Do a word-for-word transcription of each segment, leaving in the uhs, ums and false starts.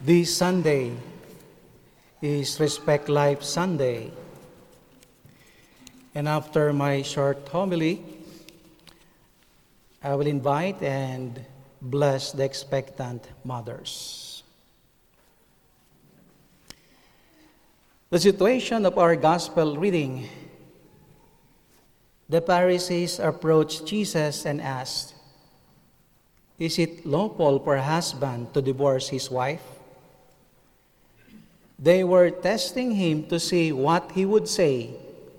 This Sunday is Respect Life Sunday. And after my short homily, I will invite and bless the expectant mothers. The situation of our gospel reading: the Pharisees approached Jesus and asked, "Is it lawful for a husband to divorce his wife?" They were testing him to see what he would say.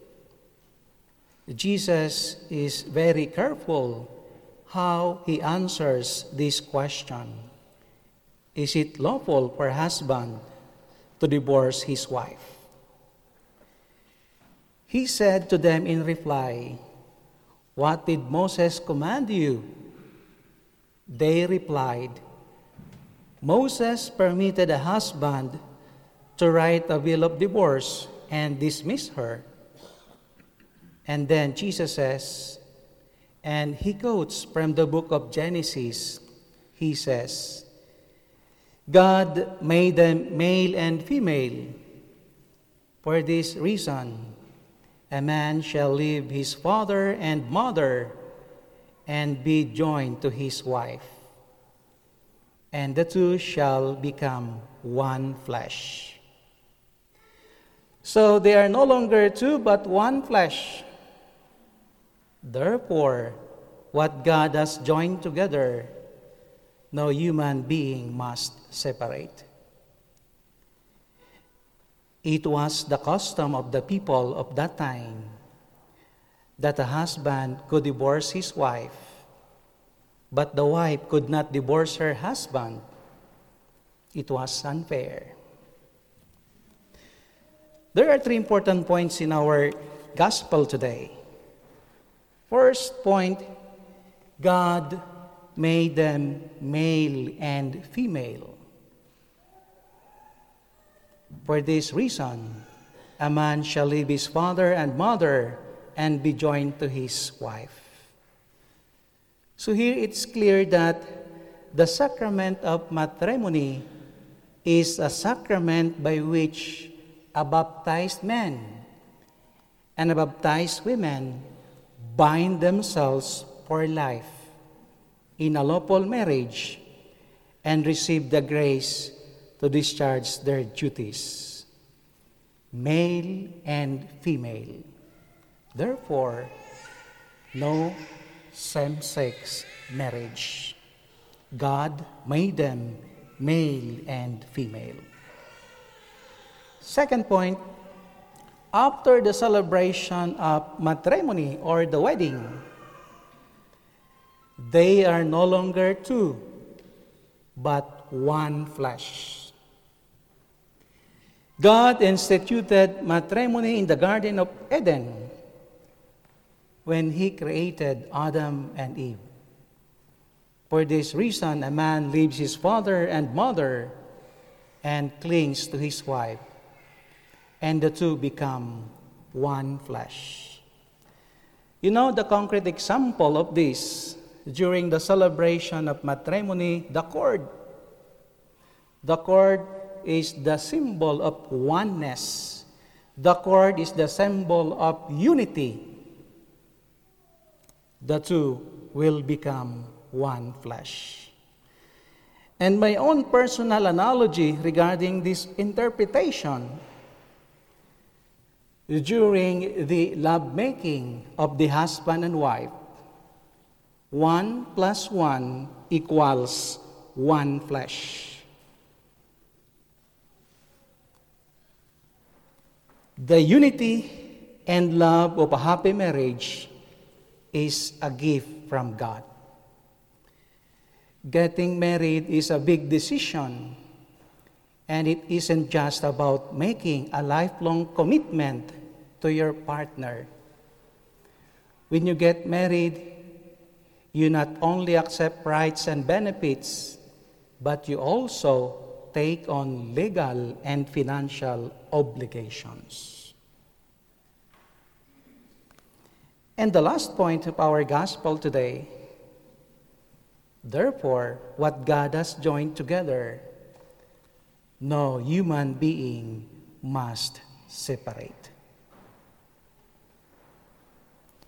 Jesus is very careful how he answers this question. Is it lawful for a husband to divorce his wife? He said to them in reply, "What did Moses command you?" They replied, "Moses permitted a husband to write a will of divorce and dismiss her." And then Jesus says, and he quotes from the book of Genesis, he says, "God made them male and female. For this reason, a man shall leave his father and mother and be joined to his wife, and the two shall become one flesh." So they are no longer two, but one flesh. Therefore, what God has joined together, no human being must separate. It was the custom of the people of that time that a husband could divorce his wife, but the wife could not divorce her husband. It was unfair. There are three important points in our gospel today. First point, God made them male and female. For this reason, a man shall leave his father and mother and be joined to his wife. So here it's clear that the sacrament of matrimony is a sacrament by which a baptized man and a baptized woman bind themselves for life in a lawful marriage and receive the grace to discharge their duties, male and female. Therefore, no same-sex marriage. God made them male and female. Second point, after the celebration of matrimony or the wedding, they are no longer two, but one flesh. God instituted matrimony in the Garden of Eden when He created Adam and Eve. For this reason, a man leaves his father and mother and clings to his wife, and the two become one flesh. You know the concrete example of this during the celebration of matrimony, the cord. The cord is the symbol of oneness. The cord is the symbol of unity. The two will become one flesh. And my own personal analogy regarding this interpretation: during the lovemaking of the husband and wife, one plus one equals one flesh. The unity and love of a happy marriage is a gift from God. Getting married is a big decision, and it isn't just about making a lifelong commitment to your partner. When you get married, you not only accept rights and benefits, but you also take on legal and financial obligations. And the last point of our gospel today: therefore, what God has joined together, no human being must separate.